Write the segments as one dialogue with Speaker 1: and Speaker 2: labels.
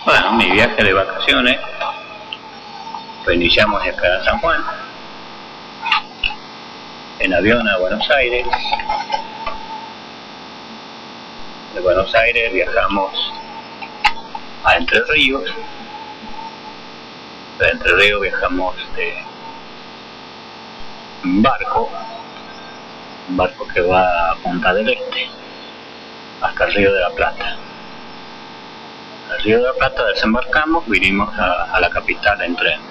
Speaker 1: Bueno, mi viaje de vacaciones lo iniciamos en San Juan, en avión a Buenos Aires. De Buenos Aires viajamos a Entre Ríos. De Entre Ríos viajamos en barco, un barco que va a Punta del Este, hasta el Río de la Plata. Al Río de la Plata desembarcamos, vinimos a la capital en tren.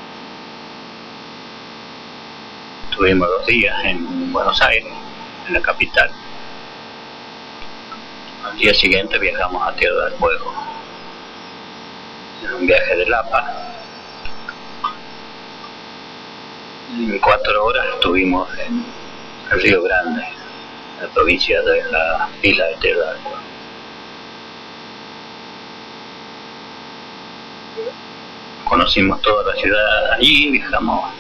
Speaker 1: Estuvimos 2 días en Buenos Aires, en la capital. Al día siguiente viajamos a Tierra del Fuego, en un viaje de Lapa. En 4 horas estuvimos en el Río Grande, en la provincia de la isla de Tierra del Fuego. Conocimos toda la ciudad allí, viajamos.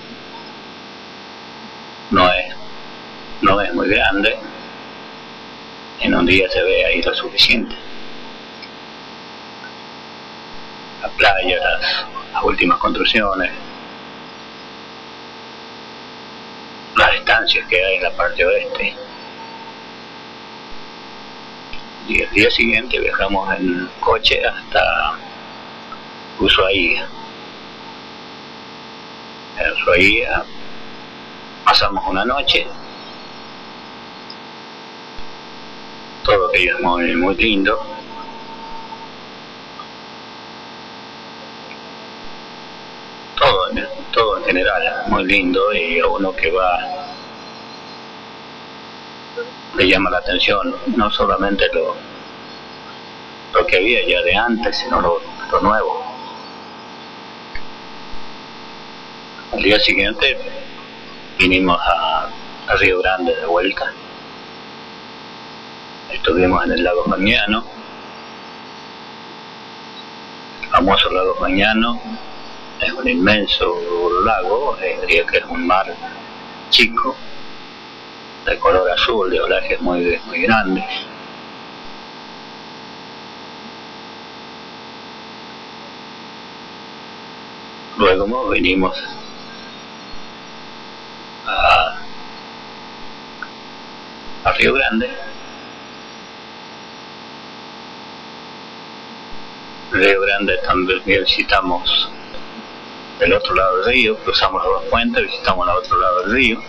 Speaker 1: No es muy grande, en un día se ve ahí lo suficiente. La playa, las últimas construcciones, las estancias que hay en la parte oeste. Y el día siguiente viajamos en coche hasta Ushuaia. En Ushuaia pasamos una noche. Todo aquello es muy, muy lindo. Todo en general muy lindo, y a uno que va le llama la atención no solamente lo que había ya de antes, sino lo nuevo. Al día siguiente vinimos a Río Grande de vuelta. Estuvimos en el lago Fagnano, el famoso lago Fagnano. Es un inmenso lago, diría que es un mar chico, de color azul, de oleajes muy, muy grandes. Luego vinimos a Río Grande. Río Grande también visitamos del otro lado del río, cruzamos los 2 puentes, visitamos el otro lado del río.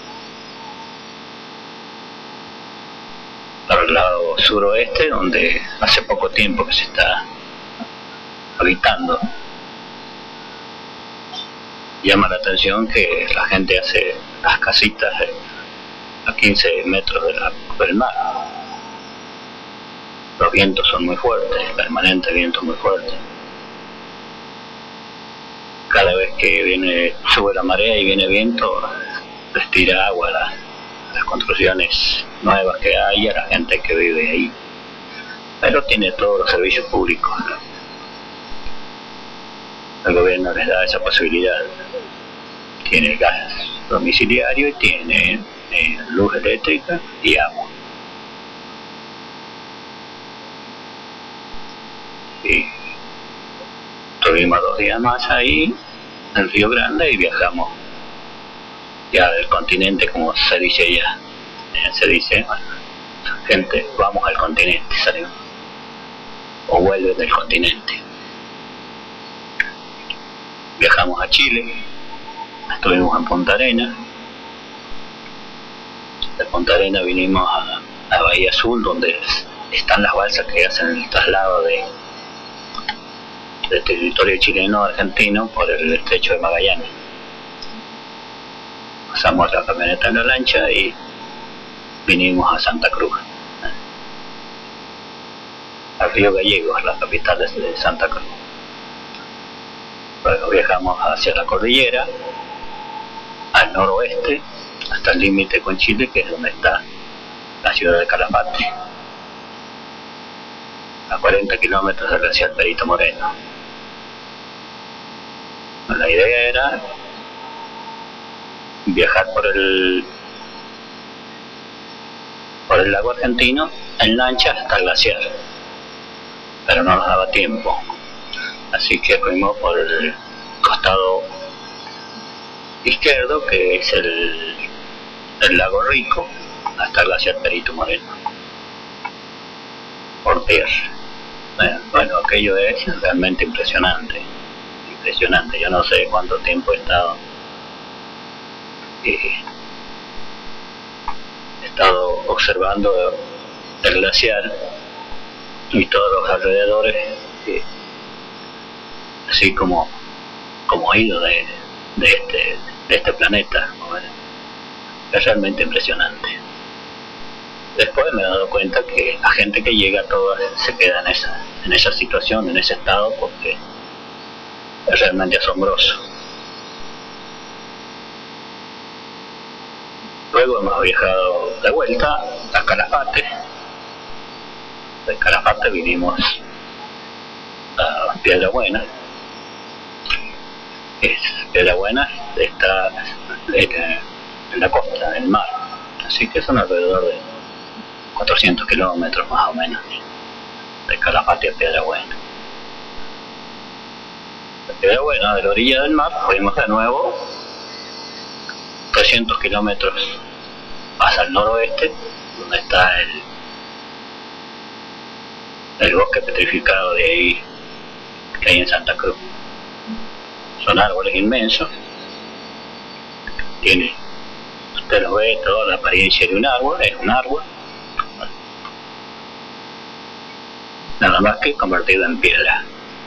Speaker 1: Para el lado suroeste, donde hace poco tiempo que se está habitando. Llama la atención que la gente hace las casitas a 15 metros del mar. Los vientos son muy fuertes, permanente viento muy fuerte. Cada vez que sube la marea y viene viento, les tira agua a las construcciones nuevas que hay, a la gente que vive ahí. Pero tiene todos los servicios públicos. El gobierno les da esa posibilidad. Tiene gas domiciliario y tiene luz eléctrica y agua. Y tuvimos 2 días más ahí en Río Grande y viajamos ya del continente, como se dice allá. Se dice, bueno, gente, vamos al continente, salimos, o vuelven del continente. Viajamos a Chile, estuvimos en Punta Arenas. De Punta Arenas vinimos a Bahía Azul, donde están las balsas que hacen el traslado del territorio chileno a argentino por el estrecho de Magallanes. Pasamos la camioneta en la lancha y vinimos a Santa Cruz, a Río Gallegos, la capital de Santa Cruz. Luego viajamos hacia la cordillera, al noroeste, hasta el límite con Chile, que es donde está la ciudad de Calafate, a 40 kilómetros del glaciar Perito Moreno. La idea era viajar por el lago argentino en lancha hasta el glaciar, pero no nos daba tiempo. así que fuimos por el costado izquierdo, que es el lago Rico, hasta el glaciar Perito Moreno, por tierra. Bueno, aquello es realmente impresionante, yo no sé cuánto tiempo he estado observando el glaciar y todos los alrededores, así como ido de este planeta. Bueno, es realmente impresionante. Después me he dado cuenta que la gente que llega toda se queda en esa situación, en ese estado, porque es realmente asombroso. Luego hemos viajado de vuelta a Calafate. De Calafate vinimos a Piedra Buena. Piedra Buena está en la costa, en el mar, así que son alrededor de 400 kilómetros más o menos de Calafate a Piedra Buena. De Piedra Buena, de la orilla del mar, fuimos de nuevo 300 kilómetros hacia el noroeste, donde está el bosque petrificado de ahí, que hay en Santa Cruz. Son árboles inmensos, usted lo ve, toda la apariencia de un árbol, es un árbol, nada más que convertido en piedra.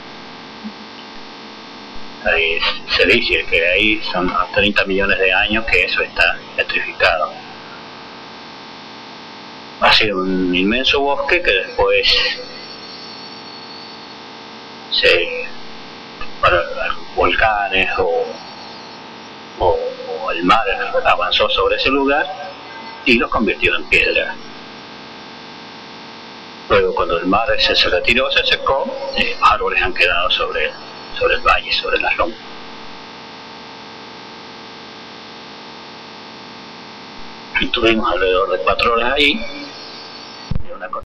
Speaker 1: Ahí se dice que ahí son 30 millones de años que eso está petrificado. Ha sido un inmenso bosque que después para volcanes o el mar avanzó sobre ese lugar y lo convirtió en piedra. Luego, cuando el mar se retiró, se secó, los árboles han quedado sobre el valle, sobre las lomas. Estuvimos alrededor de 4 horas ahí,